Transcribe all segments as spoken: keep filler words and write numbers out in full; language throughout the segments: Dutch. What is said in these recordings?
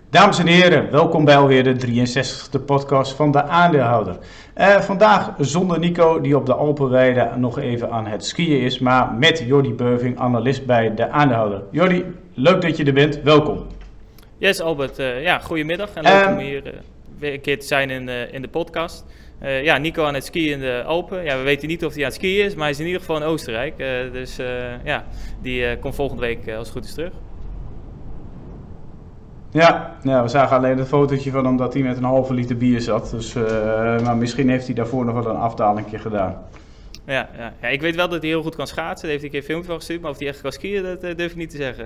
Dames en heren, welkom bij alweer de drieënzestigste podcast van de aandeelhouder. Uh, vandaag zonder Nico, die op de Alpenweide nog even aan het skiën is, maar met Jordi Beuving, analist bij de aandeelhouder. Jordi, leuk dat je er bent, welkom. Yes Albert, uh, ja, goedemiddag en leuk um, om hier uh, weer een keer te zijn in, uh, in de podcast. Uh, ja, Nico aan het skiën in de Alpen. Ja, we weten niet of hij aan het skiën is, maar hij is in ieder geval in Oostenrijk. Uh, dus uh, ja, die uh, komt volgende week uh, als het goed is terug. Ja, ja, we zagen alleen het fotootje van hem dat hij met een halve liter bier zat. Dus, uh, maar misschien heeft hij daarvoor nog wel een afdaling gedaan. Ja, ja, ja, ik weet wel dat hij heel goed kan schaatsen. Daar heeft hij een keer een filmpje van gestuurd. Maar of hij echt kan skiën, dat uh, durf ik niet te zeggen.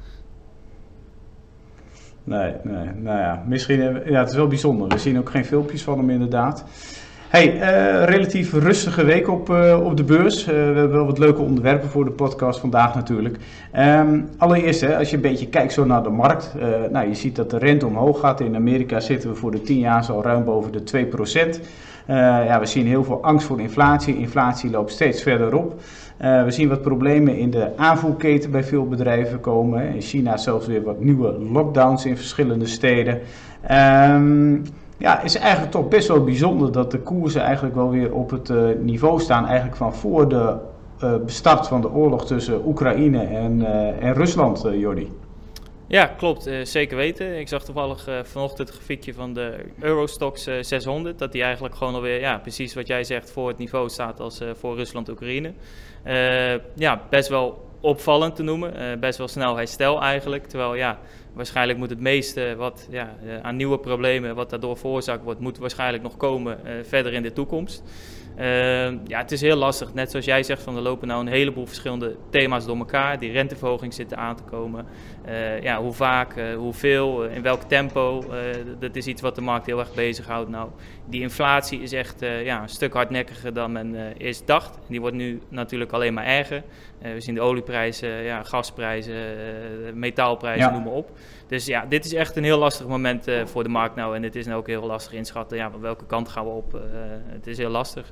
Nee, nee, nou ja, misschien, ja, het is wel bijzonder. We zien ook geen filmpjes van hem inderdaad. Hey, uh, relatief rustige week op, uh, op de beurs. Uh, we hebben wel wat leuke onderwerpen voor de podcast vandaag natuurlijk. Um, allereerst, hè, als je een beetje kijkt zo naar de markt. Uh, nou, je ziet dat de rente omhoog gaat. In Amerika zitten we voor de tien jaar al ruim boven de twee procent. Uh, ja, we zien heel veel angst voor inflatie. Inflatie loopt steeds verder op. Uh, we zien wat problemen in de aanvoerketen bij veel bedrijven komen. In China zelfs weer wat nieuwe lockdowns in verschillende steden. Um, Ja, het is eigenlijk toch best wel bijzonder dat de koersen eigenlijk wel weer op het uh, niveau staan eigenlijk van voor de uh, start van de oorlog tussen Oekraïne en, uh, en Rusland, uh, Jordi. Ja, klopt. Uh, zeker weten. Ik zag toevallig uh, vanochtend het grafiekje van de Eurostoxx uh, zeshonderd, dat die eigenlijk gewoon alweer, ja, precies wat jij zegt, voor het niveau staat als uh, voor Rusland-Oekraïne. Uh, ja, best wel opvallend te noemen. Uh, best wel snel herstel eigenlijk, terwijl ja... Waarschijnlijk moet het meeste wat, ja, aan nieuwe problemen wat daardoor veroorzaakt wordt, moet waarschijnlijk nog komen uh, verder in de toekomst. Uh, ja, het is heel lastig. Net zoals jij zegt, van er lopen nou een heleboel verschillende thema's door elkaar. Die renteverhoging zit aan te komen. Uh, ja, hoe vaak, uh, hoeveel, uh, in welk tempo. Uh, dat is iets wat de markt heel erg bezighoudt. Nou, die inflatie is echt uh, ja, een stuk hardnekkiger dan men uh, eerst dacht. Die wordt nu natuurlijk alleen maar erger. Uh, we zien de olieprijzen, ja, gasprijzen, uh, metaalprijzen, ja. Noem maar op. Dus ja, dit is echt een heel lastig moment uh, voor de markt nou. En het is nou ook heel lastig inschatten, ja, welke kant gaan we op. Uh, het is heel lastig.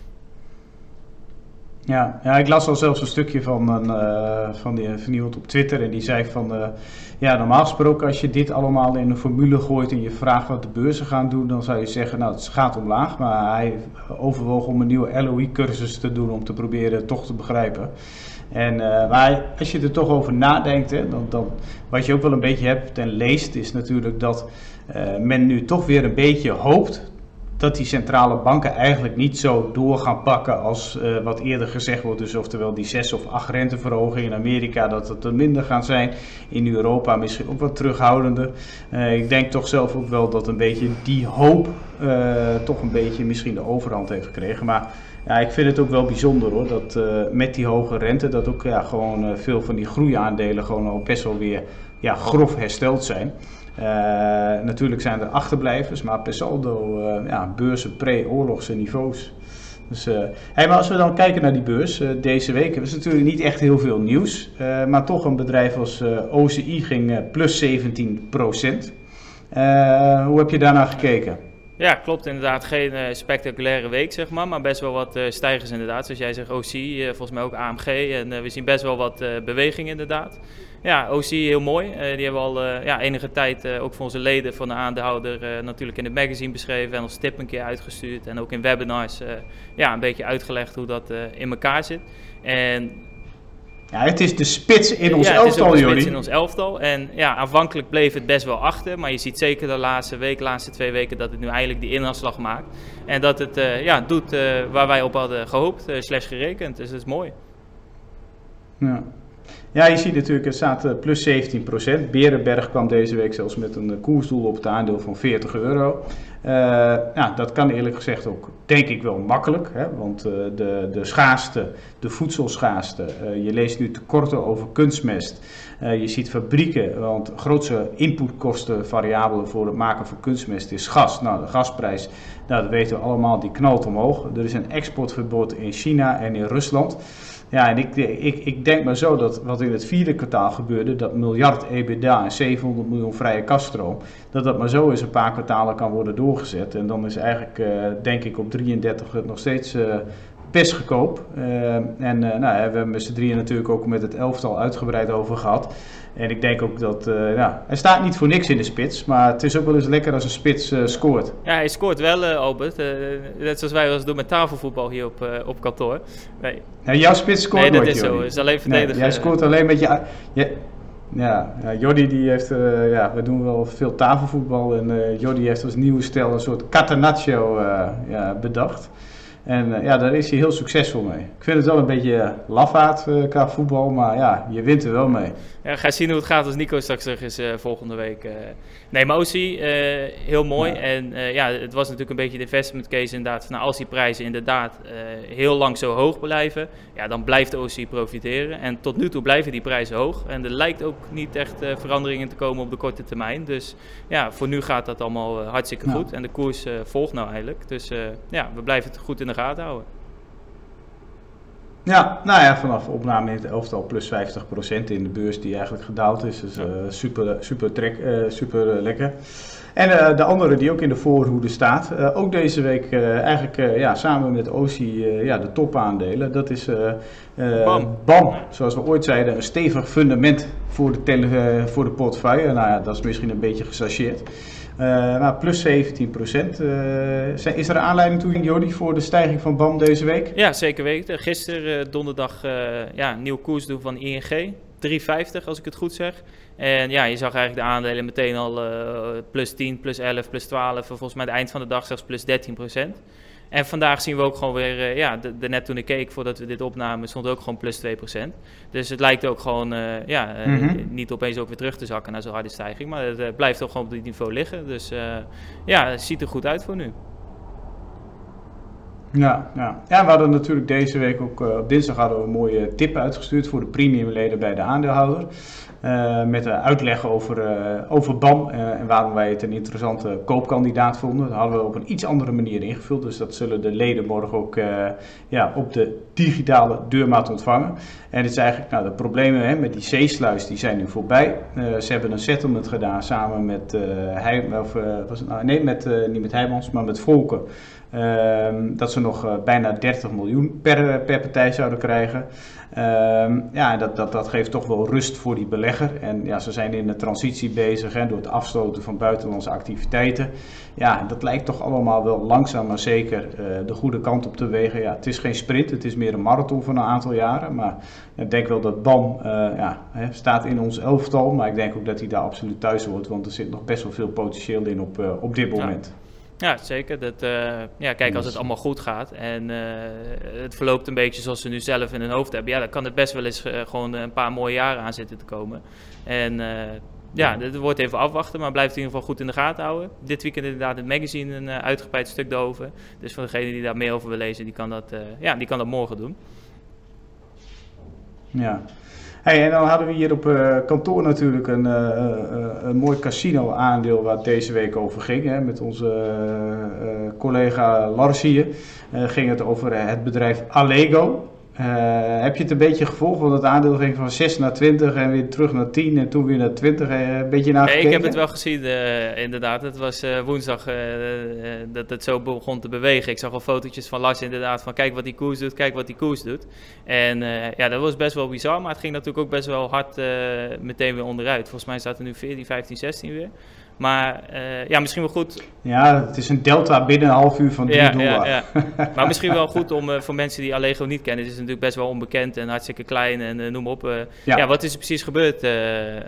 Ja, ja, ik las al zelfs een stukje van, een, uh, van, die, van iemand op Twitter en die zei van, uh, ja, normaal gesproken als je dit allemaal in een formule gooit en je vraagt wat de beurzen gaan doen, dan zou je zeggen, nou, het gaat omlaag, maar hij overwoog om een nieuwe L O I-cursus te doen om te proberen het toch te begrijpen. En, uh, maar als je er toch over nadenkt, hè, dan, dan, wat je ook wel een beetje hebt en leest, is natuurlijk dat uh, men nu toch weer een beetje hoopt dat die centrale banken eigenlijk niet zo door gaan pakken als uh, wat eerder gezegd wordt. Dus oftewel die zes of acht renteverhogingen in Amerika, dat het er minder gaan zijn. In Europa misschien ook wat terughoudender. Uh, ik denk toch zelf ook wel dat een beetje die hoop uh, toch een beetje misschien de overhand heeft gekregen. Maar ja, ik vind het ook wel bijzonder hoor, dat uh, met die hoge rente, dat ook ja, gewoon uh, veel van die groeiaandelen gewoon al best wel weer ja, grof hersteld zijn. Uh, natuurlijk zijn er achterblijvers, maar per saldo uh, ja, beurzen pre-oorlogse niveaus. Dus, uh, hey, maar als we dan kijken naar die beurs uh, deze week, er is natuurlijk niet echt heel veel nieuws. Uh, maar toch een bedrijf als uh, O C I ging uh, plus zeventien procent. Uh, hoe heb je daarnaar gekeken? Ja, klopt inderdaad. Geen uh, spectaculaire week, zeg maar, maar best wel wat uh, stijgers inderdaad. Zoals jij zegt, O C I, uh, volgens mij ook A M G. En uh, we zien best wel wat uh, beweging inderdaad. Ja, O C I heel mooi. Uh, die hebben we al uh, ja, enige tijd uh, ook voor onze leden van de aandeelhouder uh, natuurlijk in het magazine beschreven en als tip een keer uitgestuurd. En ook in webinars uh, ja, een beetje uitgelegd hoe dat uh, in elkaar zit. En ja, het is de spits in ons ja, elftal, het is ook de spits Jordi. in ons elftal. En ja, aanvankelijk bleef het best wel achter. Maar je ziet zeker de laatste week, de laatste twee weken, dat het nu eindelijk die inhaalslag maakt. En dat het uh, ja, doet uh, waar wij op hadden gehoopt, uh, slash gerekend. Dus dat is mooi. Ja. Ja, je ziet natuurlijk, het staat uh, plus zeventien procent. Berenberg kwam deze week zelfs met een uh, koersdoel op het aandeel van veertig euro. Uh, ja, dat kan eerlijk gezegd ook, denk ik, wel makkelijk. Hè? Want uh, de, de schaarste, de voedselschaarste, uh, je leest nu tekorten over kunstmest. Uh, je ziet fabrieken, want de grootste inputkosten variabelen voor het maken van kunstmest is gas. Nou, de gasprijs, nou, dat weten we allemaal, die knalt omhoog. Er is een exportverbod in China en in Rusland. Ja, en ik, ik, ik denk maar zo dat wat in het vierde kwartaal gebeurde, dat miljard E B I T D A en zevenhonderd miljoen vrije kasstroom, dat dat maar zo eens een paar kwartalen kan worden doorgezet. En dan is eigenlijk, uh, denk ik, op drieëndertig het nog steeds uh, persgekoop. Uh, en uh, nou, we hebben met z'n drieën natuurlijk ook met het elftal uitgebreid over gehad. En ik denk ook dat, uh, ja, hij staat niet voor niks in de spits, maar het is ook wel eens lekker als een spits uh, scoort. Ja, hij scoort wel, uh, Albert. Uh, net zoals wij wel eens doen met tafelvoetbal hier op, uh, op kantoor. Nee. Ja, jouw spits scoort nee, dat nooit, is Jordi. zo. Het is alleen verdedigen. Nee, jij scoort alleen met je... je ja, ja, Jordi die heeft, uh, ja, we doen wel veel tafelvoetbal en uh, Jordi heeft als nieuwe stijl een soort catenaccio uh, ja, bedacht. En uh, ja, daar is hij heel succesvol mee. Ik vind het wel een beetje uh, lafaard uh, qua voetbal, maar ja, je wint er wel mee. Ja, ga zien hoe het gaat als Nico straks terug is uh, volgende week. Uh, nee, maar Ossie, uh, heel mooi. Ja. En uh, ja, het was natuurlijk een beetje de investment case inderdaad. Nou, als die prijzen inderdaad uh, heel lang zo hoog blijven, ja, dan blijft Ossie profiteren. En tot nu toe blijven die prijzen hoog. En er lijkt ook niet echt uh, veranderingen te komen op de korte termijn. Dus ja, voor nu gaat dat allemaal uh, hartstikke ja. goed. En de koers uh, volgt nou eigenlijk. Dus uh, ja, we blijven het goed in de gaten houden. Ja, nou ja, vanaf opname in het elftal plus vijftig procent in de beurs die eigenlijk gedaald is. Dus uh, super, super, trek, uh, super uh, lekker. En uh, de andere die ook in de voorhoede staat, uh, ook deze week uh, eigenlijk uh, ja, samen met Ossie uh, ja, de topaandelen. Dat is uh, uh, BAM. BAM, zoals we ooit zeiden, een stevig fundament voor de, tele, uh, voor de portefeuille. Nou ja, dat is misschien een beetje gechargeerd. Uh, nou, plus zeventien procent. Uh, is er een aanleiding toe, Jordi, voor de stijging van BAM deze week? Ja, zeker weten. Gisteren, uh, donderdag, uh, ja, een nieuw koersdoel van I N G. drie vijftig als ik het goed zeg. En ja, je zag eigenlijk de aandelen meteen al uh, plus tien, plus elf, plus twaalf. Volgens mij aan het eind van de dag zelfs plus dertien procent. En vandaag zien we ook gewoon weer, uh, ja, de, de net toen ik keek voordat we dit opnamen, stond ook gewoon plus twee procent. Dus het lijkt ook gewoon, uh, ja, uh, mm-hmm. niet opeens ook weer terug te zakken naar zo'n harde stijging. Maar het uh, blijft ook gewoon op dit niveau liggen. Dus uh, ja, het ziet er goed uit voor nu. Ja, ja. ja, we hadden natuurlijk deze week ook, uh, op dinsdag hadden we een mooie tip uitgestuurd voor de premiumleden bij de aandeelhouder. Uh, met uh, uitleg over, uh, over BAM uh, en waarom wij het een interessante koopkandidaat vonden. Dat hadden we op een iets andere manier ingevuld. Dus dat zullen de leden morgen ook uh, ja, op de digitale deurmat ontvangen. En het is eigenlijk, nou, de problemen hè, met die C-sluis die zijn nu voorbij. Uh, ze hebben een settlement gedaan samen met, uh, Heij, of, uh, was het nou, nee, met, uh, niet met Heijmans, maar met Volker. Uh, dat ze nog uh, bijna dertig miljoen per, per partij zouden krijgen. Uh, ja, dat, dat, dat geeft toch wel rust voor die belegger. En ja, ze zijn in de transitie bezig hè, door het afstoten van buitenlandse activiteiten. Ja, dat lijkt toch allemaal wel langzaam maar zeker uh, de goede kant op te wegen. Ja, het is geen sprint, het is meer een marathon van een aantal jaren. Maar ik denk wel dat BAM uh, ja, hè, staat in ons elftal. Maar ik denk ook dat hij daar absoluut thuis hoort. Want er zit nog best wel veel potentieel in op, uh, op dit moment. Ja. Ja, zeker. Dat, uh, ja, kijk, als het allemaal goed gaat en uh, het verloopt een beetje zoals ze nu zelf in hun hoofd hebben, ja, dan kan het best wel eens uh, gewoon een paar mooie jaren aan zitten te komen. En uh, ja, het wordt even afwachten, maar blijft in ieder geval goed in de gaten houden. Dit weekend inderdaad het magazine een uh, uitgebreid stuk erover. Dus voor degene die daar meer over wil lezen, die kan dat, uh, ja, die kan dat morgen doen. Ja. Hey, en dan hadden we hier op uh, kantoor natuurlijk een, uh, uh, een mooi casino-aandeel waar het deze week over ging. Hè. Met onze uh, uh, collega Lars hier uh, ging het over uh, het bedrijf Allego. Uh, heb je het een beetje gevolgd? Want het aandeel ging van zes naar twintig en weer terug naar tien en toen weer naar twintig. Uh, een beetje naar gekeken? Nee, ik heb het wel gezien, uh, inderdaad. Het was uh, woensdag uh, uh, dat het zo begon te bewegen. Ik zag al fotootjes van Lars inderdaad van kijk wat die koers doet, kijk wat die koers doet. En uh, ja, dat was best wel bizar, maar het ging natuurlijk ook best wel hard uh, meteen weer onderuit. Volgens mij staat er nu veertien, vijftien, zestien weer. Maar uh, ja, misschien wel goed. Ja, het is een delta binnen een half uur van drie ja, dollar. Ja, ja. Maar misschien wel goed om uh, voor mensen die Allego niet kennen. Het is natuurlijk best wel onbekend en hartstikke klein en uh, noem maar op. Uh, ja. ja, wat is er precies gebeurd? Uh, uh...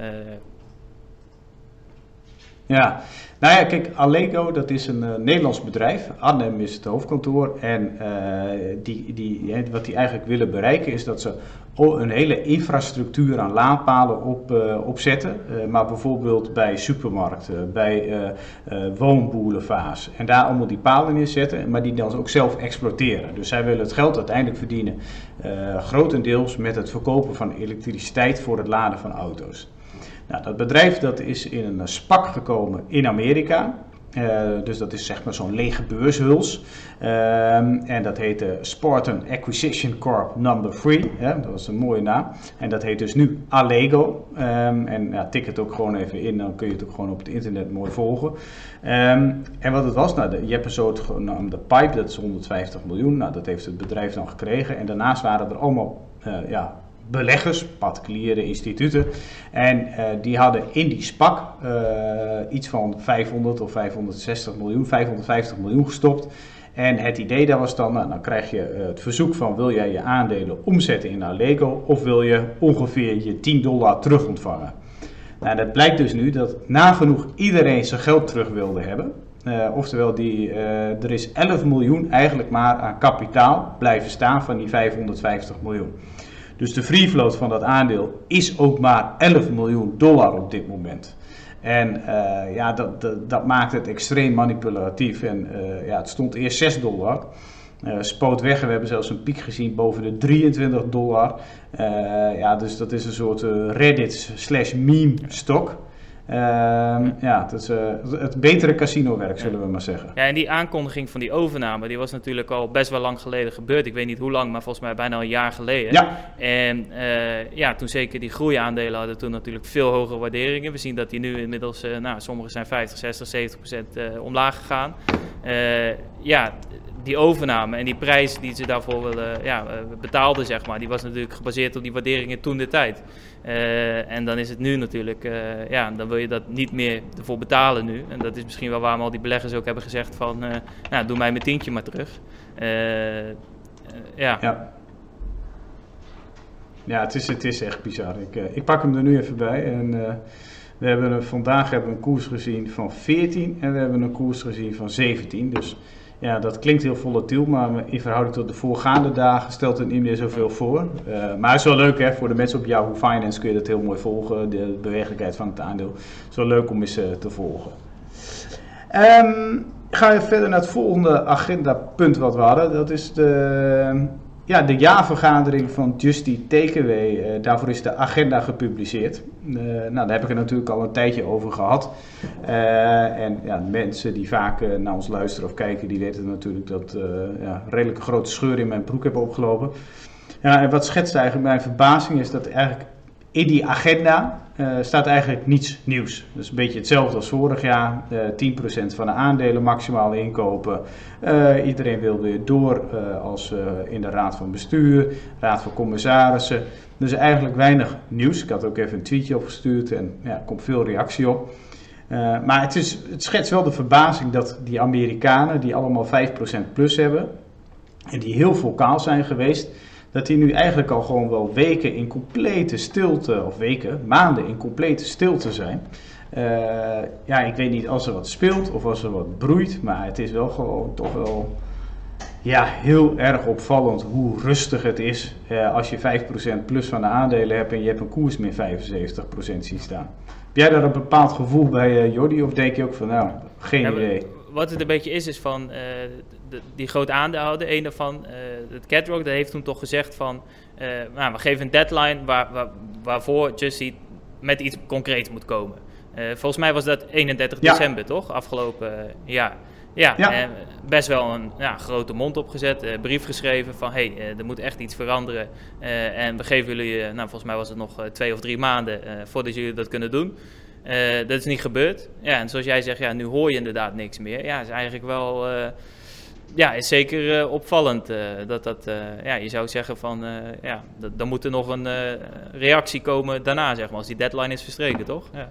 Ja, nou ja, kijk, Allego, dat is een uh, Nederlands bedrijf. Arnhem is het hoofdkantoor. En uh, die, die, wat die eigenlijk willen bereiken is dat ze een hele infrastructuur aan laadpalen op, uh, opzetten. Uh, maar bijvoorbeeld bij supermarkten, bij uh, uh, woonboulevards. En daar allemaal die palen neerzetten, maar die dan ook zelf exploiteren. Dus zij willen het geld uiteindelijk verdienen. Uh, grotendeels met het verkopen van elektriciteit voor het laden van auto's. Nou, dat bedrijf dat is in een SPAC gekomen in Amerika. Uh, dus dat is zeg maar zo'n lege beurshuls. Um, en dat heette Spartan Acquisition Corp number three. Ja, dat was een mooie naam. En dat heet dus nu Allego. Um, en ja, tik het ook gewoon even in, dan kun je het ook gewoon op het internet mooi volgen. Um, en wat het was, nou, de, je hebt een soort genaamde pipe, dat is honderdvijftig miljoen. Nou, dat heeft het bedrijf dan gekregen. En daarnaast waren er allemaal uh, ja, beleggers, particuliere instituten. En uh, die hadden in die SPAC uh, iets van vijfhonderd of vijfhonderdzestig miljoen, vijfhonderdvijftig miljoen gestopt. En het idee daar was dan, nou, dan krijg je uh, het verzoek van wil jij je aandelen omzetten in Allego of wil je ongeveer je tien dollar terug ontvangen. Nou, dat blijkt dus nu dat nagenoeg iedereen zijn geld terug wilde hebben. Uh, oftewel, die, uh, er is elf miljoen eigenlijk maar aan kapitaal blijven staan van die vijfhonderdvijftig miljoen. Dus de free float van dat aandeel is ook maar elf miljoen dollar op dit moment. En uh, ja, dat, dat, dat maakt het extreem manipulatief. En uh, ja, het stond eerst zes dollar. Uh, spoot weg en we hebben zelfs een piek gezien boven de drieëntwintig dollar. Uh, ja, dus dat is een soort uh, Reddit slash meme stok. Uh, ja, ja het is uh, het betere casino-werk, zullen we maar zeggen. Ja, en die aankondiging van die overname, die was natuurlijk al best wel lang geleden gebeurd. Ik weet niet hoe lang, maar volgens mij bijna een jaar geleden. Ja. En uh, ja, toen zeker die groeiaandelen hadden toen natuurlijk veel hogere waarderingen. We zien dat die nu inmiddels, uh, nou, sommige zijn vijftig, zestig, zeventig procent uh, omlaag gegaan. Uh, ja, die overname en die prijs die ze daarvoor willen, ja, betaalden, zeg maar, die was natuurlijk gebaseerd op die waarderingen toen de tijd. Uh, en dan is het nu natuurlijk, uh, ja, dan wil je dat niet meer ervoor betalen nu. En dat is misschien wel waarom al die beleggers ook hebben gezegd van, uh, nou, doe mij mijn tientje maar terug. Uh, uh, ja. ja. Ja, het is, het is echt bizar. Ik, uh, ik pak hem er nu even bij. En, uh, we hebben een, vandaag hebben we een koers gezien van veertien en we hebben een koers gezien van zeventien. Dus ja, dat klinkt heel volatiel, maar in verhouding tot de voorgaande dagen stelt het niet meer zoveel voor. Uh, maar het is wel leuk, hè, voor de mensen op Yahoo Finance kun je dat heel mooi volgen, de bewegelijkheid van het aandeel. Het is wel leuk om eens uh, te volgen. Um, ga je verder naar het volgende agendapunt wat we hadden. Dat is de, ja, de jaarvergadering van Just Eat Takeaway. Uh, daarvoor is de agenda gepubliceerd. Uh, nou, daar heb ik er natuurlijk al een tijdje over gehad. Uh, en ja, mensen die vaak uh, naar ons luisteren of kijken, die weten natuurlijk dat uh, ja, een redelijke grote scheur in mijn broek heb opgelopen. Ja, en wat schetst eigenlijk mijn verbazing is dat eigenlijk in die agenda uh, staat eigenlijk niets nieuws. Dus een beetje hetzelfde als vorig jaar. Uh, tien procent van de aandelen maximaal inkopen. Uh, iedereen wil weer door uh, als uh, in de raad van bestuur, raad van commissarissen. Dus eigenlijk weinig nieuws. Ik had ook even een tweetje opgestuurd en ja, er komt veel reactie op. Uh, maar het, is, het schetst wel de verbazing dat die Amerikanen, die allemaal vijf procent plus hebben en die heel vocaal zijn geweest, dat die nu eigenlijk al gewoon wel weken in complete stilte, of weken, maanden in complete stilte zijn. Uh, ja, ik weet niet als er wat speelt of als er wat broeit, maar het is wel gewoon toch wel ja, heel erg opvallend hoe rustig het is uh, als je vijf procent plus van de aandelen hebt en je hebt een koers met vijfenzeventig procent zien staan. Heb jij daar een bepaald gevoel bij, uh, Jordi, of denk je ook van, nou, geen ja, idee? Wat het een beetje is, is van uh, de, die grote aandeelhouder, een daarvan, uh, het Catrock, dat heeft toen toch gezegd van, uh, nou, we geven een deadline waar, waar, waarvoor Just Eat met iets concreets moet komen. Uh, volgens mij was dat eenendertig ja. december, toch? Afgelopen uh, jaar. Ja, ja. Uh, best wel een ja, grote mond opgezet, uh, brief geschreven van, hé, hey, uh, er moet echt iets veranderen. Uh, en we geven jullie, uh, nou, volgens mij was het nog uh, twee of drie maanden uh, voordat jullie dat kunnen doen. Uh, dat is niet gebeurd. Ja, en zoals jij zegt, ja, nu hoor je inderdaad niks meer. Ja, is eigenlijk wel, uh, ja, is zeker uh, opvallend. Uh, dat dat, uh, ja, je zou zeggen van, uh, ja, dat, dan moet er nog een uh, reactie komen daarna, zeg maar, als die deadline is verstreken, toch? Ja.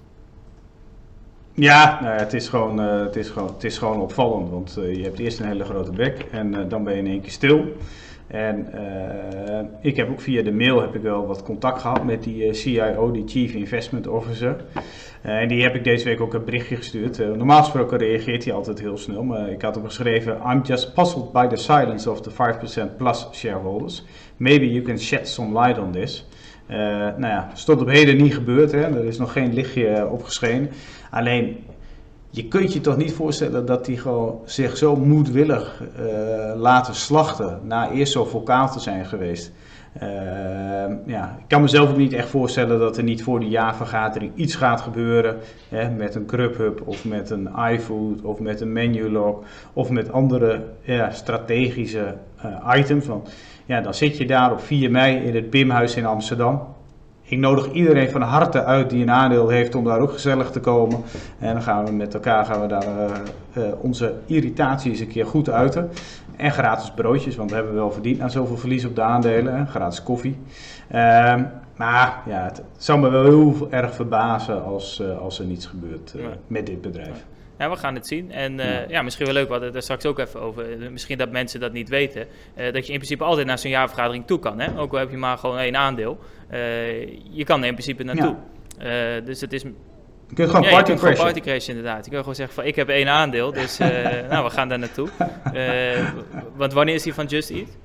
Ja, nou ja, het, is gewoon, uh, het, is gewoon, het is gewoon opvallend, want uh, je hebt eerst een hele grote bek en uh, dan ben je in één keer stil. En uh, ik heb ook via de mail heb ik wel wat contact gehad met die uh, C I O, die Chief Investment Officer. Uh, en die heb ik deze week ook een berichtje gestuurd. Uh, normaal gesproken reageert hij altijd heel snel, maar ik had hem geschreven: I'm just puzzled by the silence of the five percent plus shareholders. Maybe you can shed some light on this. Uh, nou ja, stond op heden niet gebeurd, hè? Er is nog geen lichtje opgeschenen. Alleen, je kunt je toch niet voorstellen dat die gewoon zich zo moedwillig uh, laten slachten na eerst zo vocaal te zijn geweest. Uh, ja, ik kan mezelf ook niet echt voorstellen dat er niet voor die jaarvergadering iets gaat gebeuren. Hè, met een Grubhub of met een iFood of met een Menulog of met andere ja, strategische uh, items. Want ja, dan zit je daar op vier mei in het Bimhuis in Amsterdam. Ik nodig iedereen van harte uit die een aandeel heeft om daar ook gezellig te komen. En dan gaan we met elkaar gaan we daar uh, uh, onze irritatie eens een keer goed uiten. En gratis broodjes, want we hebben wel verdiend aan zoveel verlies op de aandelen. Hè? Gratis koffie. Uh, maar ja, het zou me wel heel erg verbazen als, uh, als er niets gebeurt uh, ja. met dit bedrijf. Ja, we gaan het zien. En uh, ja. ja, misschien wel leuk, we hadden het er straks ook even over. Misschien dat mensen dat niet weten. Uh, dat je in principe altijd naar zo'n jaarvergadering toe kan. Hè? Ook al heb je maar gewoon één aandeel. Uh, je kan er in principe naartoe. Ja. Uh, dus het is... Je kunt gewoon ja, party je kunt crashen. Gewoon party crashen, inderdaad. Je kan gewoon zeggen van, ik heb één aandeel, dus uh, nou, we gaan daar naartoe. Uh, want wanneer is die van Just Eat?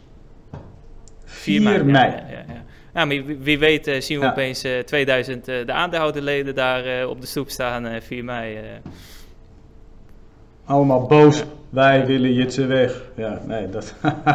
vier mei. Ja, ja, ja. Ja, maar wie, wie weet uh, zien we ja. opeens uh, tweeduizend uh, de aandeelhouderleden daar uh, op de stoep staan, uh, vier mei. Uh. Allemaal boos, ja. Wij ja. willen Jitse weg. Ja, nee, dat...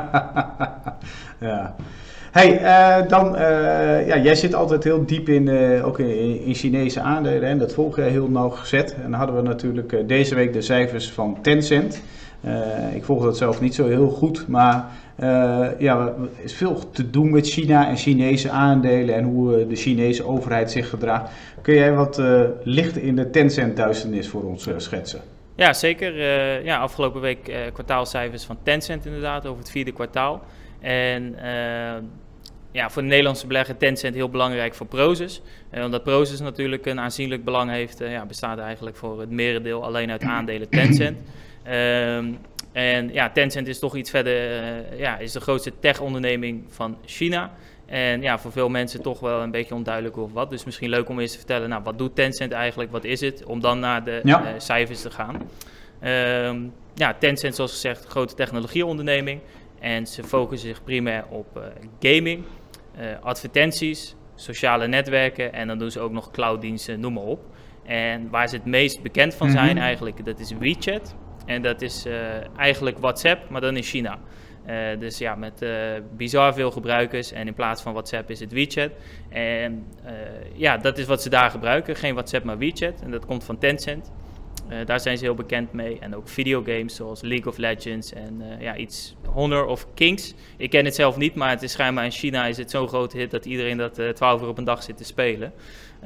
ja... Hey, uh, dan, uh, ja, jij zit altijd heel diep in, uh, ook in, in Chinese aandelen en dat volg jij heel nauwgezet. En dan hadden we natuurlijk uh, deze week de cijfers van Tencent. Uh, ik volg dat zelf niet zo heel goed, maar uh, ja, er is veel te doen met China en Chinese aandelen en hoe uh, de Chinese overheid zich gedraagt. Kun jij wat uh, licht in de Tencent-duisternis voor ons uh, schetsen? Ja, zeker. Uh, ja, afgelopen week uh, kwartaalcijfers van Tencent inderdaad, over het vierde kwartaal. En uh, ja, voor de Nederlandse belegger Tencent heel belangrijk voor Prosus. Uh, omdat Prosus natuurlijk een aanzienlijk belang heeft, uh, ja, bestaat eigenlijk voor het merendeel alleen uit aandelen Tencent. Um, en ja, Tencent is toch iets verder, uh, ja, is de grootste tech-onderneming van China. En ja, voor veel mensen toch wel een beetje onduidelijk of wat. Dus misschien leuk om eens te vertellen, nou, wat doet Tencent eigenlijk, wat is het? Om dan naar de ja. uh, cijfers te gaan. Um, ja, Tencent, zoals gezegd, grote technologieonderneming. En ze focussen zich primair op uh, gaming, uh, advertenties, sociale netwerken en dan doen ze ook nog clouddiensten, noem maar op. En waar ze het meest bekend van zijn mm-hmm. eigenlijk, dat is WeChat. En dat is uh, eigenlijk WhatsApp, maar dan in China. Uh, dus ja, met uh, bizar veel gebruikers en in plaats van WhatsApp is het WeChat. En uh, ja, dat is wat ze daar gebruiken, geen WhatsApp maar WeChat. En dat komt van Tencent. Uh, daar zijn ze heel bekend mee. En ook videogames zoals League of Legends en uh, ja, iets Honor of Kings. Ik ken het zelf niet, maar het is schijnbaar in China is het zo'n grote hit dat iedereen dat uh, twaalf uur op een dag zit te spelen. Uh,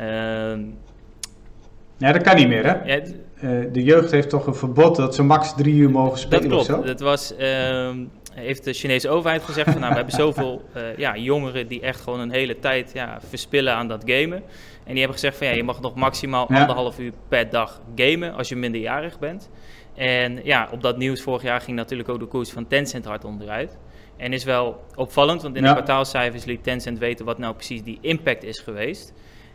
ja, dat kan niet meer, hè? Ja, d- uh, de jeugd heeft toch een verbod dat ze max drie uur mogen spelen. Dat klopt. Of zo? Dat was, uh, heeft de Chinese overheid gezegd van, nou, we hebben zoveel uh, ja, jongeren die echt gewoon een hele tijd ja, verspillen aan dat gamen. En die hebben gezegd van ja, je mag nog maximaal ja. anderhalf uur per dag gamen als je minderjarig bent. En ja, op dat nieuws vorig jaar ging natuurlijk ook de koers van Tencent hard onderuit. En is wel opvallend, want in ja. de kwartaalcijfers liet Tencent weten wat nou precies die impact is geweest.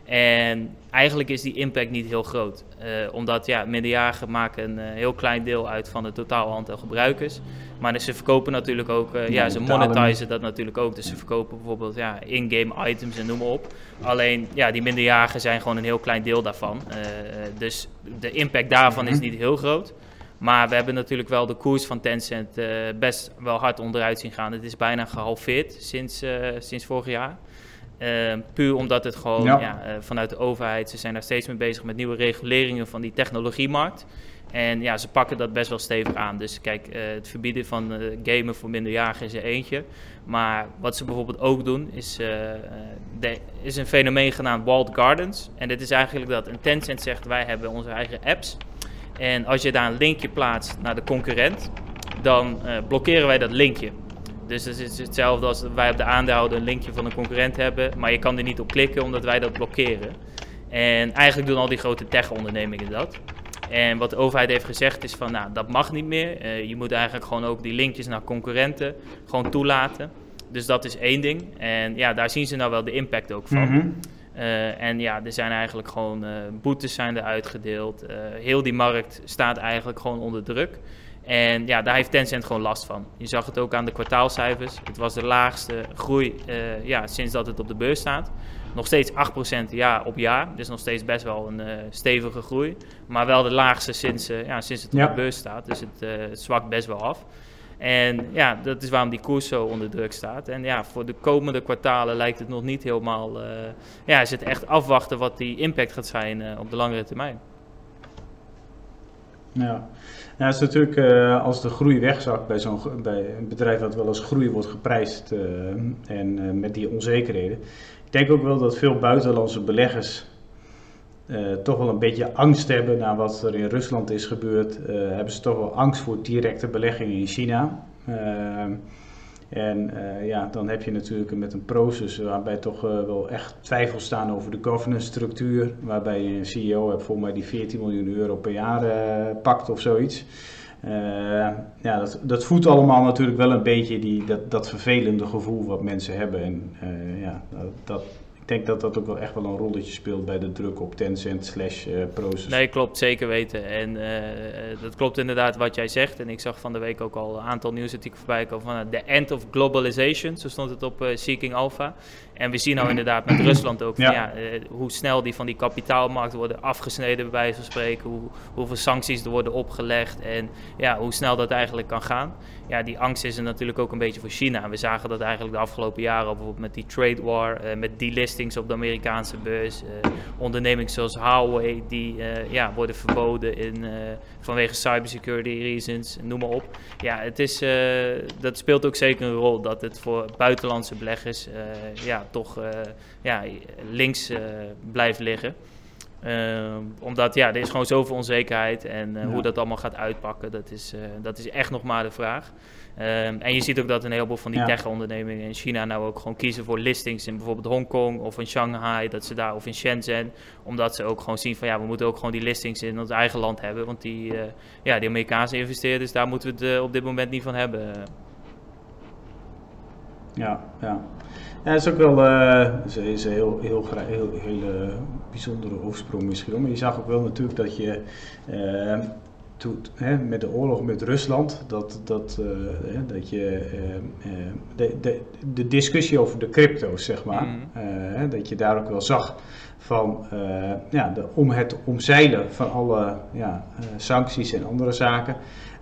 En eigenlijk is die impact niet heel groot. Uh, omdat ja, minderjarigen maken een uh, heel klein deel uit van het totaal aantal gebruikers. Maar dus ze verkopen natuurlijk ook, uh, ja, ze monetizen dat natuurlijk ook. Dus ze verkopen bijvoorbeeld ja, in-game items en noem maar op. Alleen, ja, die minderjarigen zijn gewoon een heel klein deel daarvan. Uh, dus de impact daarvan is niet heel groot. Maar we hebben natuurlijk wel de koers van Tencent uh, best wel hard onderuit zien gaan. Het is bijna gehalveerd sinds, uh, sinds vorig jaar. Uh, puur omdat het gewoon ja. Ja, uh, vanuit de overheid, ze zijn daar steeds mee bezig met nieuwe reguleringen van die technologiemarkt. En ja, ze pakken dat best wel stevig aan. Dus kijk, uh, het verbieden van uh, gamen voor minderjarigen is er eentje. Maar wat ze bijvoorbeeld ook doen, is, uh, de, is een fenomeen genaamd walled gardens. En dit is eigenlijk dat een Tencent zegt, wij hebben onze eigen apps. En als je daar een linkje plaatst naar de concurrent, dan uh, blokkeren wij dat linkje. Dus het is hetzelfde als wij op de aandeelhouder een linkje van een concurrent hebben, maar je kan er niet op klikken omdat wij dat blokkeren. En eigenlijk doen al die grote tech-ondernemingen dat. En wat de overheid heeft gezegd is van, nou, dat mag niet meer. Uh, je moet eigenlijk gewoon ook die linkjes naar concurrenten gewoon toelaten. Dus dat is één ding. En ja, daar zien ze nou wel de impact ook van. Mm-hmm. Uh, en ja, er zijn eigenlijk gewoon uh, boetes zijn er uitgedeeld. Uh, heel die markt staat eigenlijk gewoon onder druk. En ja, daar heeft Tencent gewoon last van. Je zag het ook aan de kwartaalcijfers. Het was de laagste groei uh, ja, sinds dat het op de beurs staat. Nog steeds acht procent jaar op jaar. Dus nog steeds best wel een uh, stevige groei. Maar wel de laagste sinds, uh, ja, sinds het op ja. de beurs staat. Dus het, uh, het zwakt best wel af. En ja, dat is waarom die koers zo onder druk staat. En ja, voor de komende kwartalen lijkt het nog niet helemaal... Uh, ja, is het echt afwachten wat die impact gaat zijn uh, op de langere termijn. Ja, nou, het is natuurlijk uh, als de groei wegzakt bij, zo'n, bij een bedrijf dat wel als groei wordt geprijsd uh, en uh, met die onzekerheden. Ik denk ook wel dat veel buitenlandse beleggers uh, toch wel een beetje angst hebben naar wat er in Rusland is gebeurd. Uh, hebben ze toch wel angst voor directe beleggingen in China. Uh, En uh, ja, dan heb je natuurlijk met een proces waarbij toch uh, wel echt twijfels staan over de governance structuur. Waarbij je een C E O hebt, volgens mij die veertien miljoen euro per jaar uh, pakt of zoiets. Uh, ja, dat, dat voedt allemaal natuurlijk wel een beetje die, dat, dat vervelende gevoel wat mensen hebben. En uh, ja, dat, dat, ik denk dat dat ook wel echt wel een rolletje speelt bij de druk op Tencent slash uh, Prosus. Nee, klopt, zeker weten. En uh, dat klopt inderdaad wat jij zegt. En ik zag van de week ook al een aantal nieuwsartikelen voorbij komen van the end of globalization. Zo stond het op uh, Seeking Alpha. En we zien nou inderdaad met Rusland ook van, ja. Ja, uh, hoe snel die van die kapitaalmarkten worden afgesneden, bij wijze van spreken. Hoe, hoeveel sancties er worden opgelegd en ja, hoe snel dat eigenlijk kan gaan. Ja, die angst is er natuurlijk ook een beetje voor China. We zagen dat eigenlijk de afgelopen jaren bijvoorbeeld met die trade war, uh, met delistings op de Amerikaanse beurs. Uh, ondernemingen zoals Huawei die uh, ja, worden verboden in, uh, vanwege cybersecurity reasons, noem maar op. Ja, het is, uh, dat speelt ook zeker een rol dat het voor buitenlandse beleggers uh, ja, toch uh, ja, links uh, blijft liggen. Uh, omdat ja, er is gewoon zoveel onzekerheid en uh, ja. hoe dat allemaal gaat uitpakken, dat is, uh, dat is echt nog maar de vraag. Uh, en je ziet ook dat een heleboel van die ja. tech-ondernemingen in China nou ook gewoon kiezen voor listings in bijvoorbeeld Hongkong of in Shanghai, dat ze daar, of in Shenzhen, omdat ze ook gewoon zien van ja, we moeten ook gewoon die listings in ons eigen land hebben, want die, uh, ja, die Amerikaanse investeerders, daar moeten we het uh, op dit moment niet van hebben. Ja, ja. Ja, dat is ook wel uh, is, is een heel, heel, heel, heel, heel uh, bijzondere oorsprong misschien. Maar je zag ook wel natuurlijk dat je uh, to, hè, met de oorlog met Rusland, dat, dat, uh, dat je uh, uh, de, de, de discussie over de crypto's, zeg maar, mm. uh, dat je daar ook wel zag van uh, ja, de, om het omzeilen van alle ja, uh, sancties en andere zaken,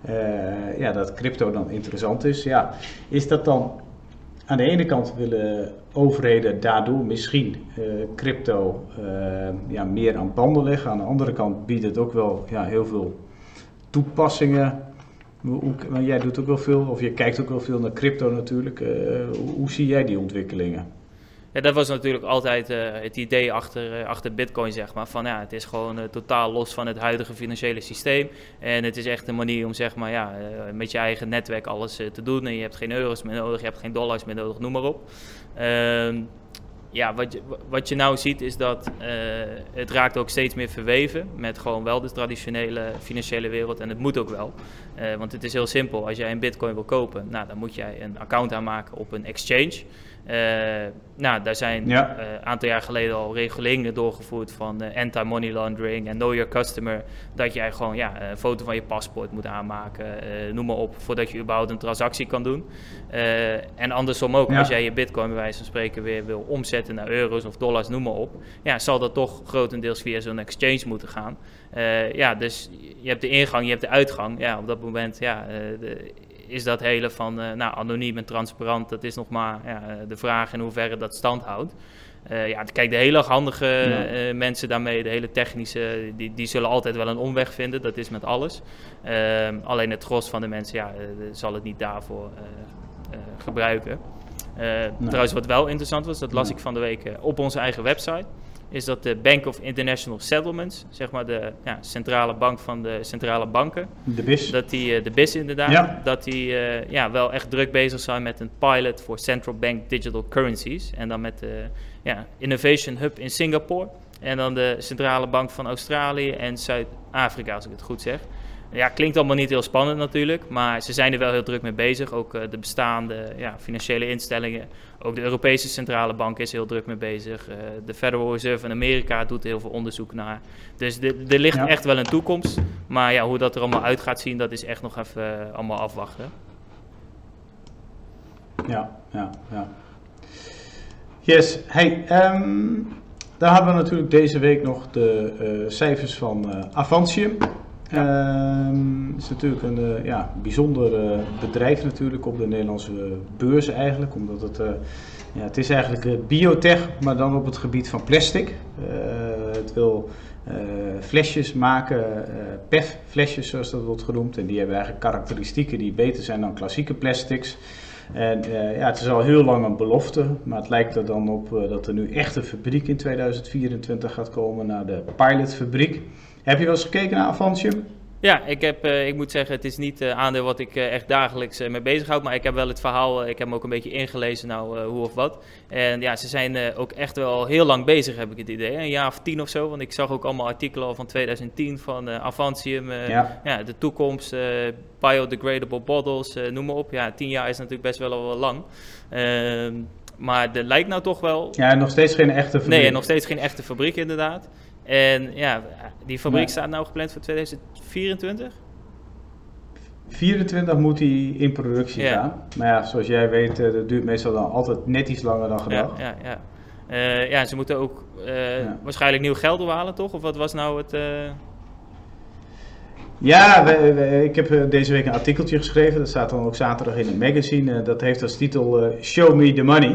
uh, ja, dat crypto dan interessant is. Ja, is dat dan... Aan de ene kant willen overheden daardoor misschien uh, crypto uh, ja, meer aan banden leggen. Aan de andere kant biedt het ook wel ja, heel veel toepassingen. Hoe, hoe, jij doet ook wel veel, of je kijkt ook wel veel naar crypto natuurlijk. Uh, hoe, hoe zie jij die ontwikkelingen? Ja, dat was natuurlijk altijd uh, het idee achter, uh, achter Bitcoin, zeg maar. Van ja, het is gewoon uh, totaal los van het huidige financiële systeem. En het is echt een manier om, zeg maar, ja, uh, met je eigen netwerk alles uh, te doen. En je hebt geen euro's meer nodig, je hebt geen dollars meer nodig, noem maar op. Uh, ja, wat je, wat je nou ziet is dat uh, het raakt ook steeds meer verweven met gewoon wel de traditionele financiële wereld. En het moet ook wel. Uh, want het is heel simpel. Als jij een Bitcoin wil kopen, nou, dan moet jij een account aanmaken op een exchange. Uh, nou, daar zijn een ja. uh, aantal jaar geleden al reguleringen doorgevoerd van uh, anti-money laundering en know your customer. Dat jij gewoon ja, een foto van je paspoort moet aanmaken, uh, noem maar op, voordat je überhaupt een transactie kan doen. Uh, en andersom ook, ja. als jij je Bitcoin bij wijze van spreken weer wil omzetten naar euro's of dollars, noem maar op. Ja, zal dat toch grotendeels via zo'n exchange moeten gaan. Uh, ja, dus je hebt de ingang, je hebt de uitgang. Ja, op dat moment, ja... Uh, de, is dat hele van uh, nou, anoniem en transparant, dat is nog maar ja, de vraag in hoeverre dat stand houdt. Uh, ja, kijk, de hele handige ja. uh, mensen daarmee, de hele technische, die, die zullen altijd wel een omweg vinden, dat is met alles. Uh, alleen het gros van de mensen ja, uh, zal het niet daarvoor uh, uh, gebruiken. Uh, nee. Trouwens, wat wel interessant was, dat las nee. ik van de week uh, op onze eigen website, is dat de Bank of International Settlements, zeg maar de ja, centrale bank van de centrale banken. De B I S. Dat die, uh, de B I S inderdaad, ja. dat die uh, ja, wel echt druk bezig zijn met een pilot voor Central Bank Digital Currencies. En dan met de ja, Innovation Hub in Singapore. En dan de centrale bank van Australië en Zuid-Afrika, als ik het goed zeg. Ja, klinkt allemaal niet heel spannend natuurlijk, maar ze zijn er wel heel druk mee bezig. Ook uh, de bestaande ja, financiële instellingen, ook de Europese Centrale Bank is heel druk mee bezig. Uh, de Federal Reserve in Amerika doet er heel veel onderzoek naar. Dus er ligt ja. echt wel een toekomst. Maar ja, hoe dat er allemaal uit gaat zien, dat is echt nog even uh, allemaal afwachten. Ja, ja, ja. Yes, hey, um, dan hebben we natuurlijk deze week nog de uh, cijfers van uh, Avantium. Ja. Uh, het is natuurlijk een uh, ja, bijzonder uh, bedrijf natuurlijk op de Nederlandse beurs eigenlijk, omdat het, uh, ja, het is eigenlijk uh, biotech, maar dan op het gebied van plastic. Uh, het wil uh, flesjes maken, uh, P E F flesjes zoals dat wordt genoemd, en die hebben eigenlijk karakteristieken die beter zijn dan klassieke plastics. En uh, ja, het is al heel lang een belofte, maar het lijkt er dan op uh, dat er nu echt een fabriek in tweeduizend vierentwintig gaat komen, naar de pilotfabriek. Heb je wel eens gekeken naar Avantium? Ja, ik, heb, uh, ik moet zeggen, het is niet een uh, aandeel wat ik uh, echt dagelijks uh, mee bezighoud, maar ik heb wel het verhaal, uh, ik heb hem ook een beetje ingelezen, nou uh, hoe of wat. En ja, ze zijn uh, ook echt wel heel lang bezig, heb ik het idee, een jaar of tien of zo, want ik zag ook allemaal artikelen al van tweeduizend tien van uh, Avantium, uh, ja. ja, de toekomst, uh, biodegradable bottles, uh, noem maar op. Ja, tien jaar is natuurlijk best wel al wel lang. Uh, maar er lijkt nou toch wel... Ja, nog steeds geen echte fabriek. Nee, nog steeds geen echte fabriek inderdaad. En ja, die fabriek nee. staat nou gepland voor tweeduizend vierentwintig? vierentwintig moet die in productie ja. gaan. Maar ja, zoals jij weet, dat duurt meestal dan altijd net iets langer dan gedacht. Ja, ja, ja. Uh, ja ze moeten ook uh, ja. waarschijnlijk nieuw geld ophalen, toch? Of wat was nou het... Uh... Ja, we, we, ik heb deze week een artikeltje geschreven. Dat staat dan ook zaterdag in het magazine. Uh, dat heeft als titel uh, Show Me the Money.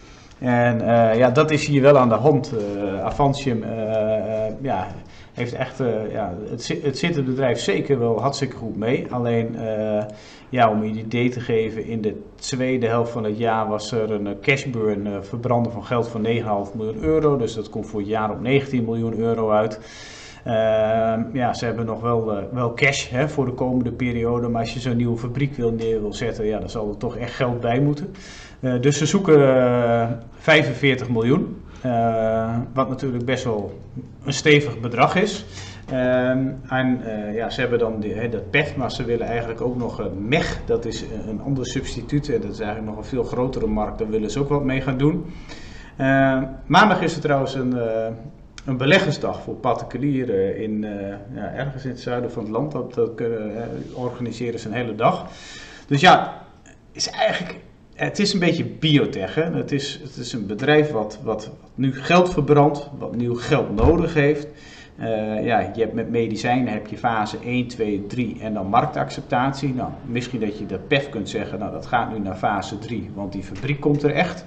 En uh, ja, dat is hier wel aan de hand. Uh, Avantium uh, uh, ja, heeft echt, uh, ja, het, het zit het bedrijf zeker wel hartstikke goed mee. Alleen, uh, ja, om je een idee te geven, in de tweede helft van het jaar was er een cashburn, uh, verbranden van geld van negen komma vijf miljoen euro. Dus dat komt voor het jaar op negentien miljoen euro uit. Uh, ja, ze hebben nog wel, uh, wel cash hè, voor de komende periode, maar als je zo'n nieuwe fabriek wil neer wil zetten, ja, dan zal er toch echt geld bij moeten. Uh, dus ze zoeken uh, vijfenveertig miljoen, uh, wat natuurlijk best wel een stevig bedrag is. Uh, en uh, ja, ze hebben dan die, hè, dat P E F, maar ze willen eigenlijk ook nog uh, M E G, dat is een ander substituut, en dat is eigenlijk nog een veel grotere markt, daar willen ze ook wat mee gaan doen. Uh, maandag is er trouwens een... Uh, Een beleggersdag voor particulieren in, uh, ja, ergens in het zuiden van het land. Dat, dat uh, organiseren ze een hele dag. Dus ja, is eigenlijk, het is een beetje biotech. Hè? Het, is, het is een bedrijf wat, wat nu geld verbrandt, wat nieuw geld nodig heeft. Uh, ja, je hebt met medicijnen heb je fase één, twee, drie en dan marktacceptatie. Nou, misschien dat je dat P E F kunt zeggen, nou dat gaat nu naar fase drie, want die fabriek komt er echt.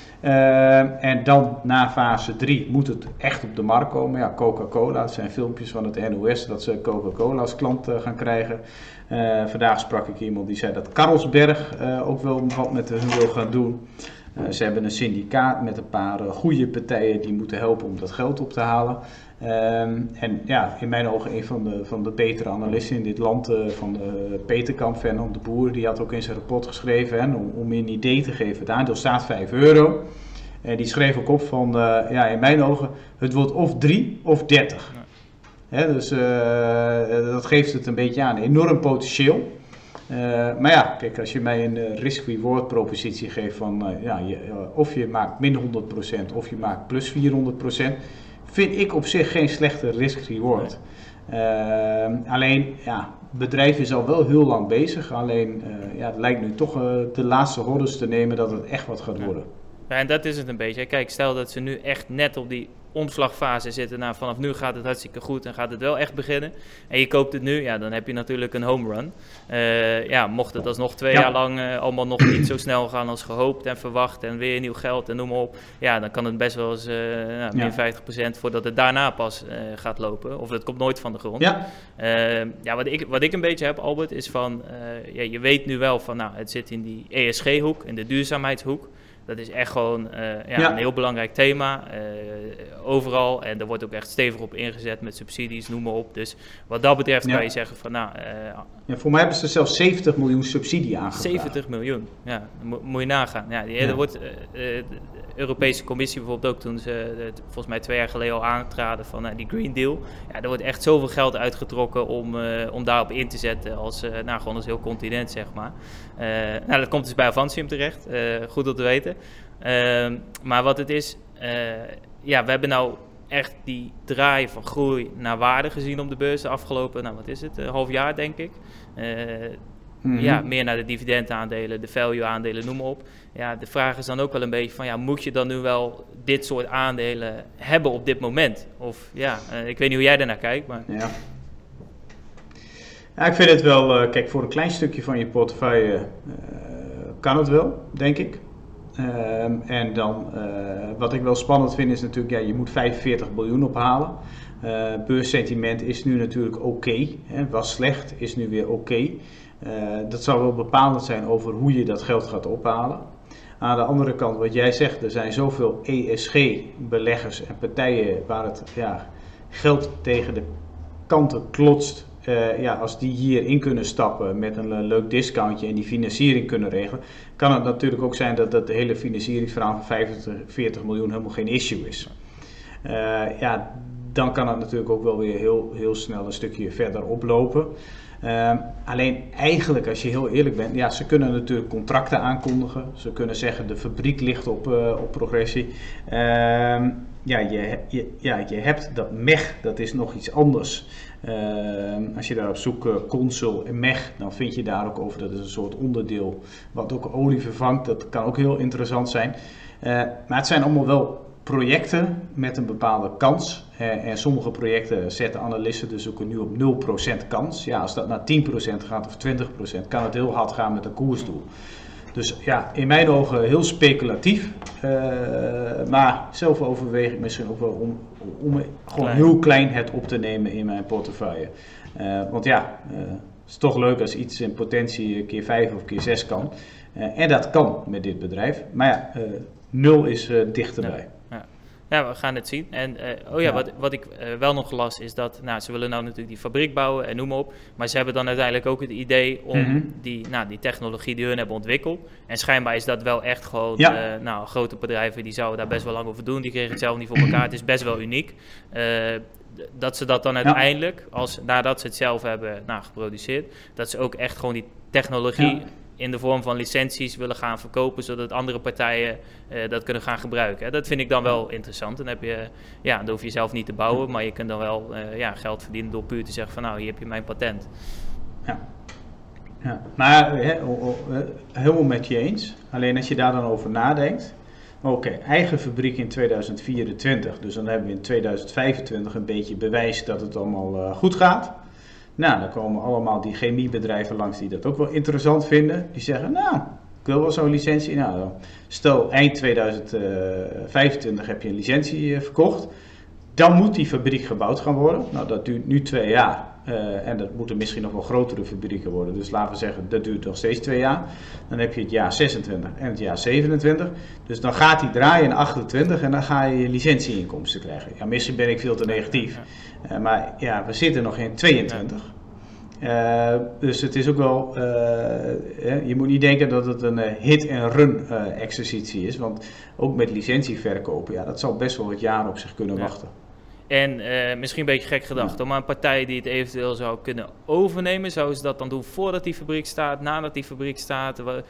Uh, en dan na fase drie moet het echt op de markt komen. Ja, Coca-Cola, het zijn filmpjes van het N O S dat ze Coca-Cola als klant uh, gaan krijgen. Uh, vandaag sprak ik iemand die zei dat Carlsberg uh, ook wel wat met hun wil gaan doen. Uh, ze hebben een syndicaat met een paar uh, goede partijen die moeten helpen om dat geld op te halen. Uh, en ja, in mijn ogen een van de, van de betere analisten in dit land, uh, van de Peterkamp, Fernand de Boer, die had ook in zijn rapport geschreven, hè, om, om je een idee te geven. Het aandeel staat vijf euro. Uh, die schreef ook op van, uh, ja, in mijn ogen, het wordt of drie of dertig. Ja. Hè, dus uh, dat geeft het een beetje aan, enorm potentieel. Uh, maar ja, kijk, als je mij een uh, risk-reward propositie geeft van, uh, ja, je, uh, of je maakt min honderd procent of je maakt plus vierhonderd procent, vind ik op zich geen slechte risk-reward. Nee. Uh, alleen, ja, het bedrijf is al wel heel lang bezig. Alleen, uh, ja, het lijkt nu toch uh, de laatste hordes te nemen dat het echt wat gaat worden. Ja, en dat is het een beetje. Kijk, stel dat ze nu echt net op die omslagfase zitten. Nou, vanaf nu gaat het hartstikke goed en gaat het wel echt beginnen. En je koopt het nu, ja, dan heb je natuurlijk een home run. Uh, ja, mocht het alsnog twee ja. jaar lang uh, allemaal nog niet zo snel gaan als gehoopt en verwacht en weer nieuw geld en noem maar op. Ja, dan kan het best wel eens uh, nou, min ja. vijftig procent voordat het daarna pas uh, gaat lopen. Of het komt nooit van de grond. Ja, uh, ja wat, ik, wat ik een beetje heb, Albert, is van, uh, ja, je weet nu wel van, nou, het zit in die E S G-hoek, in de duurzaamheidshoek. Dat is echt gewoon uh, ja, ja. een heel belangrijk thema, uh, overal. En er wordt ook echt stevig op ingezet met subsidies, noem maar op. Dus wat dat betreft ja. kan je zeggen van, nou... Uh, ja, voor mij hebben ze zelfs zeventig miljoen subsidie aangevraagd. zeventig miljoen, ja, mo- moet je nagaan. Ja, die, ja. Er wordt, uh, uh, de Europese Commissie bijvoorbeeld ook, toen ze uh, volgens mij twee jaar geleden al aantraden van uh, die Green Deal. Ja, er wordt echt zoveel geld uitgetrokken om, uh, om daarop in te zetten als, uh, nou, gewoon als heel continent, zeg maar. Uh, nou, dat komt dus bij Avantium terecht, uh, goed om te weten. Uh, maar wat het is, uh, ja, we hebben nou echt die draai van groei naar waarde gezien op de beurs de afgelopen, nou wat is het, een half jaar denk ik. Uh, mm-hmm. Ja, meer naar de dividendaandelen, de value aandelen, noem maar op. Ja, de vraag is dan ook wel een beetje van, ja, moet je dan nu wel dit soort aandelen hebben op dit moment? Of ja, uh, ik weet niet hoe jij daarnaar kijkt, maar... Ja. Ja, ik vind het wel, uh, kijk, voor een klein stukje van je portefeuille uh, kan het wel, denk ik. Uh, en dan, uh, wat ik wel spannend vind is natuurlijk, ja, je moet vijfenveertig miljoen ophalen. Uh, beurssentiment is nu natuurlijk oké, okay, was slecht, is nu weer oké. Okay. Uh, dat zal wel bepalend zijn over hoe je dat geld gaat ophalen. Aan de andere kant, wat jij zegt, er zijn zoveel E S G-beleggers en partijen waar het ja, geld tegen de kanten klotst. Uh, ja, als die hierin kunnen stappen met een uh, leuk discountje en die financiering kunnen regelen, kan het natuurlijk ook zijn dat dat de hele financieringsverhaal van vijfenveertig miljoen helemaal geen issue is. Uh, ja, dan kan het natuurlijk ook wel weer heel, heel snel een stukje verder oplopen. Uh, alleen eigenlijk, als je heel eerlijk bent, ja, ze kunnen natuurlijk contracten aankondigen. Ze kunnen zeggen de fabriek ligt op, uh, op progressie. Uh, ja, je, je, ja, je hebt dat M E G, dat is nog iets anders. Uh, als je daar op zoek uh, Consul en M E G, dan vind je daar ook over. Dat is een soort onderdeel wat ook olie vervangt. Dat kan ook heel interessant zijn. Uh, maar het zijn allemaal wel projecten met een bepaalde kans. Uh, en sommige projecten zetten analisten dus ook nu op nul procent kans. Ja, als dat naar tien procent gaat of twintig procent, kan het heel hard gaan met een koersdoel. Dus ja, in mijn ogen heel speculatief. Uh, maar zelf overweeg ik misschien ook wel om, om gewoon klein. heel klein het op te nemen in mijn portefeuille. Uh, want ja, uh, het is toch leuk als iets in potentie keer vijf of keer zes kan. Uh, en dat kan met dit bedrijf. Maar ja, uh, nul is uh, dichterbij. Ja. Ja, we gaan het zien. En uh, oh ja, ja. Wat, wat ik uh, wel nog las is dat, nou, ze willen nou natuurlijk die fabriek bouwen en noem maar op. Maar ze hebben dan uiteindelijk ook het idee om mm-hmm. die, nou, die technologie die hun hebben ontwikkeld. En schijnbaar is dat wel echt gewoon, ja. uh, nou, grote bedrijven die zouden daar best wel lang over doen. Die kregen het zelf niet voor elkaar. Het is best wel uniek. Uh, dat ze dat dan uiteindelijk, ja. als, nadat ze het zelf hebben nou, geproduceerd, dat ze ook echt gewoon die technologie... Ja. in de vorm van licenties willen gaan verkopen, zodat andere partijen uh, dat kunnen gaan gebruiken. Dat vind ik dan wel interessant. Dan heb je, ja, dan hoef je zelf niet te bouwen, maar je kunt dan wel uh, ja, geld verdienen door puur te zeggen van, nou, hier heb je mijn patent. Ja, ja. Maar he, oh, oh, helemaal met je eens. Alleen als je daar dan over nadenkt, oké, okay, eigen fabriek in tweeduizend vierentwintig, dus dan hebben we in tweeduizend vijfentwintig een beetje bewijs dat het allemaal uh, goed gaat. Nou, dan komen allemaal die chemiebedrijven langs die dat ook wel interessant vinden. Die zeggen, nou, ik wil wel zo'n licentie. Nou, stel eind tweeduizend vijfentwintig heb je een licentie verkocht. Dan moet die fabriek gebouwd gaan worden. Nou, dat duurt nu twee jaar. Uh, en dat moeten misschien nog wel grotere fabrieken worden. Dus laten we zeggen, dat duurt nog steeds twee jaar. Dan heb je het jaar zesentwintig en het jaar zevenentwintig. Dus dan gaat die draaien in achtentwintig en dan ga je je licentieinkomsten krijgen. Ja, misschien ben ik veel te negatief. Uh, maar ja, we zitten nog in tweeëntwintig. Uh, dus het is ook wel, uh, je moet niet denken dat het een uh, hit-and-run uh, exercitie is. Want ook met licentieverkopen, ja, dat zal best wel het jaar op zich kunnen ja. wachten. En uh, misschien een beetje gek gedacht, ja. maar een partij die het eventueel zou kunnen overnemen, zou ze dat dan doen voordat die fabriek staat, nadat die fabriek staat? Uh,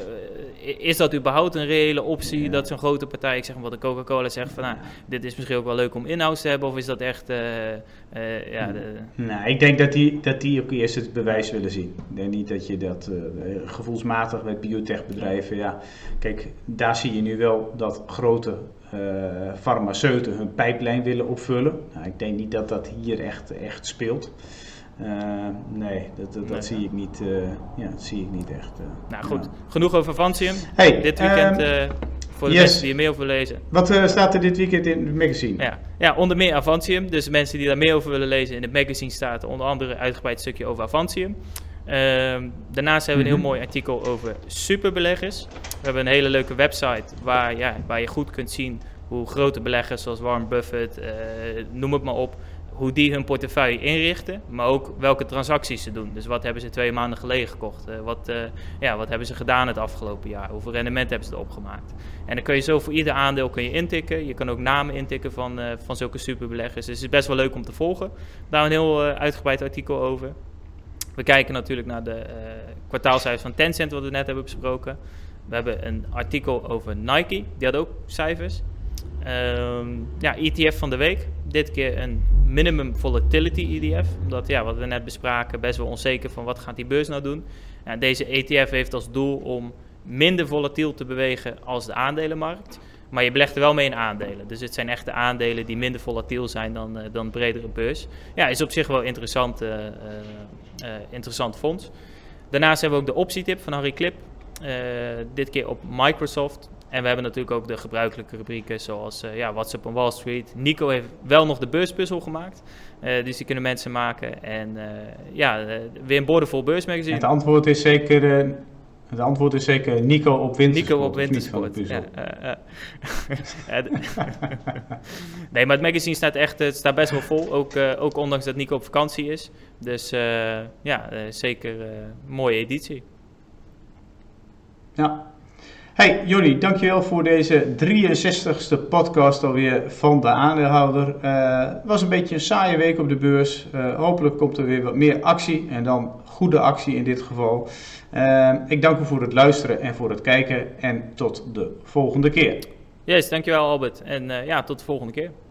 is dat überhaupt een reële optie ja. dat zo'n grote partij, ik zeg maar wat de Coca-Cola zegt, van nou, dit is misschien ook wel leuk om in-house te hebben, of is dat echt... Uh, uh, ja, de... Nou, ik denk dat die, dat die ook eerst het bewijs willen zien. Ik denk niet dat je dat uh, gevoelsmatig met biotechbedrijven, ja, kijk, daar zie je nu wel dat grote... Uh, farmaceuten hun pijplijn willen opvullen. Nou, ik denk niet dat dat hier echt, echt speelt. Uh, nee, dat, dat, dat nee, zie ik niet, uh, ja, dat zie ik niet echt. Uh, nou goed, ja. genoeg over Avantium. Hey, dit weekend uh, voor de yes. mensen die er meer over lezen. Wat uh, staat er dit weekend in het magazine? Ja. ja, onder meer Avantium. Dus de mensen die daar meer over willen lezen, in het magazine staat onder andere een uitgebreid stukje over Avantium. Uh, daarnaast hebben we een heel mooi artikel over superbeleggers. We hebben een hele leuke website waar, ja, waar je goed kunt zien hoe grote beleggers zoals Warren Buffett, uh, noem het maar op, hoe die hun portefeuille inrichten, maar ook welke transacties ze doen. Dus wat hebben ze twee maanden geleden gekocht? Uh, wat, uh, ja, wat hebben ze gedaan het afgelopen jaar? Hoeveel rendement hebben ze erop gemaakt? En dan kun je zo voor ieder aandeel kun je intikken. Je kan ook namen intikken van, uh, van zulke superbeleggers. Dus het is best wel leuk om te volgen. Daar een heel uh, uitgebreid artikel over. We kijken natuurlijk naar de uh, kwartaalcijfers van Tencent, wat we net hebben besproken. We hebben een artikel over Nike, die had ook cijfers. Um, ja, E T F van de week. Dit keer een minimum volatility E T F. Omdat, ja, wat we net bespraken, best wel onzeker van wat gaat die beurs nou doen. Ja, deze E T F heeft als doel om minder volatiel te bewegen als de aandelenmarkt. Maar je belegt er wel mee in aandelen. Dus het zijn echte aandelen die minder volatiel zijn dan, uh, dan een bredere beurs. Ja, is op zich wel interessant, uh, uh, uh, interessant fonds. Daarnaast hebben we ook de optietip van Harry Klip. Uh, dit keer op Microsoft. En we hebben natuurlijk ook de gebruikelijke rubrieken zoals uh, ja, WhatsApp on Wall Street. Nico heeft wel nog de beurspuzzel gemaakt. Uh, dus die kunnen mensen maken. En uh, ja, uh, weer een boordevol beursmagazine. Het antwoord is zeker... Uh... Het antwoord is zeker Nico op wintersport. Nico op wintersport. Ja, uh, uh. Nee, maar het magazine staat echt, het staat best wel vol. Ook, uh, ook ondanks dat Nico op vakantie is. Dus uh, ja, uh, zeker uh, een mooie editie. Ja. Hey Johnny, dankjewel voor deze drieënzestigste podcast alweer van de aandeelhouder. Het uh, was een beetje een saaie week op de beurs. Uh, hopelijk komt er weer wat meer actie en dan goede actie in dit geval. Uh, ik dank u voor het luisteren en voor het kijken en tot de volgende keer. Yes, dankjewel Albert en uh, ja, tot de volgende keer.